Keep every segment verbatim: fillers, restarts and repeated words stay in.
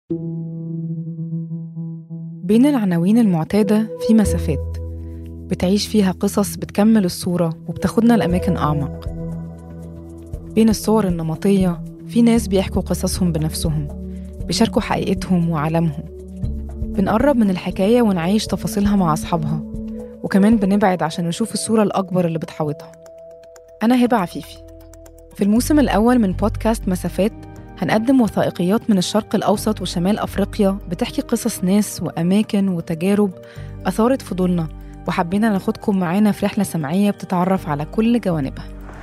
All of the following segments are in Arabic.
بين العناوين المعتادة في مسافات بتعيش فيها قصص بتكمل الصورة وبتاخدنا لأماكن أعمق. بين الصور النمطية في ناس بيحكوا قصصهم بنفسهم، بيشاركوا حقيقتهم وعالمهم. بنقرب من الحكاية ونعيش تفاصيلها مع أصحابها، وكمان بنبعد عشان نشوف الصورة الأكبر اللي بتحوطها. أنا هبة عفيفي. في الموسم الأول من بودكاست مسافات هنقدم وثائقيات من الشرق الأوسط وشمال أفريقيا بتحكي قصص ناس وأماكن وتجارب أثارت فضولنا، وحبينا ناخدكم معانا في رحلة سمعية بتتعرف على كل جوانبها.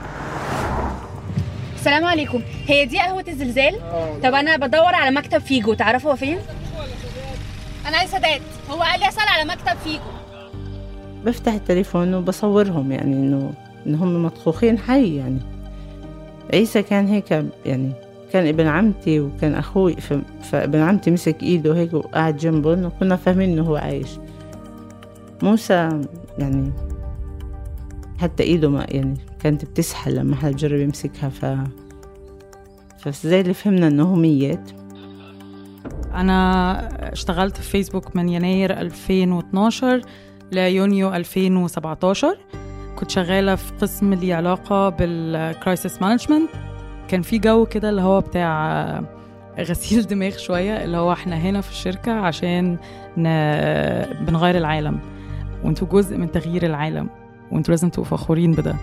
السلام عليكم، هي دي قهوة الزلزال؟ طب أنا بدور على مكتب فيجو، تعرفوا هو فين؟ أنا عايزة سادات، هو قال لي أسأل على مكتب فيجو. بفتح التليفون وبصورهم، يعني إنه إنهم مطخوخين حي. يعني عيسى كان هيك، يعني كان ابن عمتي وكان أخوي، فابن عمتي مسك إيده هيك وقاعد جنبه، وكنا فاهمين إنه هو عايش. موسى يعني حتى إيده ما يعني كانت بتسحل لما حد جرب يمسكها، ف فزي اللي فهمنا إنه هو ميت. أنا اشتغلت في فيسبوك من يناير ألفين واثناشر ليونيو ألفين وسبعتاشر. كنت شغالة في قسم لي علاقة بالكرايسيس مانجمنت. كان في جو كده اللي هو بتاع غسيل دماغ شوية، اللي هو احنا هنا في الشركة عشان ن... بنغير العالم، وانتوا جزء من تغيير العالم، وانتوا لازم تبقوا فخورين بده.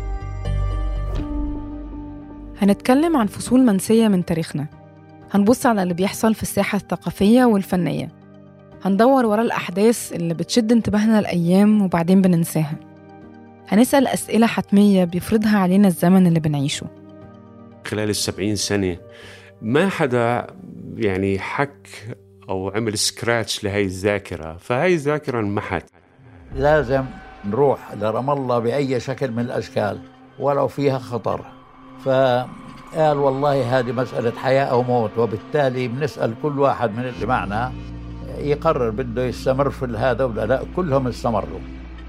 هنتكلم عن فصول منسية من تاريخنا، هنبص على اللي بيحصل في الساحة الثقافية والفنية، هندور ورا الأحداث اللي بتشد انتباهنا الأيام وبعدين بننساها، هنسأل أسئلة حتمية بيفرضها علينا الزمن اللي بنعيشه. خلال السبعين سنة ما حدا يعني حك أو عمل سكراتش لهي الذاكرة، فهي الذاكرة انمحت. لازم نروح لرام الله بأي شكل من الأشكال ولو فيها خطر. فقال والله هذه مسألة حياة أو موت، وبالتالي بنسأل كل واحد من اللي معنا يقرر بده يستمر في هذا ولا لا. كلهم استمروا.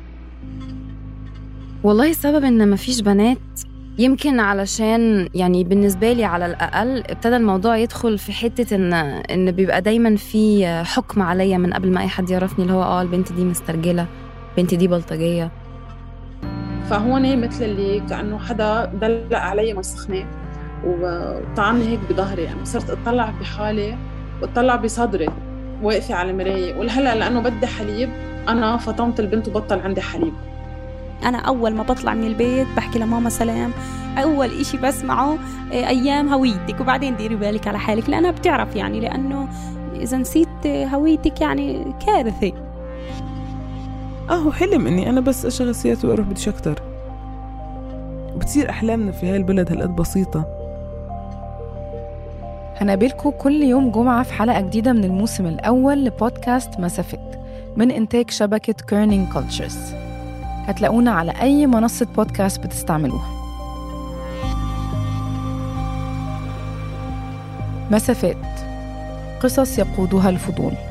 والله السبب إن مفيش بنات، يمكن علشان يعني بالنسبة لي على الأقل ابتدى الموضوع يدخل في حتة إن إن بيبقى دايما في حكم عليا من قبل ما أي حد يعرفني، اللي هو آه البنت دي مسترجلة، البنت دي بلطجية. فهون مثل اللي كأنه حدا دلق علي مسخنة وطعني هيك بظهري. يعني صرت أطلع بحالي وأطلع بصدري واقفة على المراية، والهلأ لأنه بدي حليب أنا فطمت البنت وبطل عندي حليب. أنا أول ما بطلع من البيت بحكي لماما سلام، أول إشي بسمعه أيام هويتك، وبعدين ديري بالك على حالك، لأنها بتعرف يعني، لأنه إذا نسيت هويتك يعني كارثة. أهو حلم إني أنا بس أشغل سيارتي وأروح بديش أكتر، وبتصير أحلامنا في هاي البلد هالقد بسيطة. هنقابلكم كل يوم جمعة في حلقة جديدة من الموسم الأول لبودكاست مسافات من إنتاج شبكة كيرنينج كولتشرز. هتلاقونا على أي منصة بودكاست بتستعملوها. مسافات، قصص يقودها الفضول.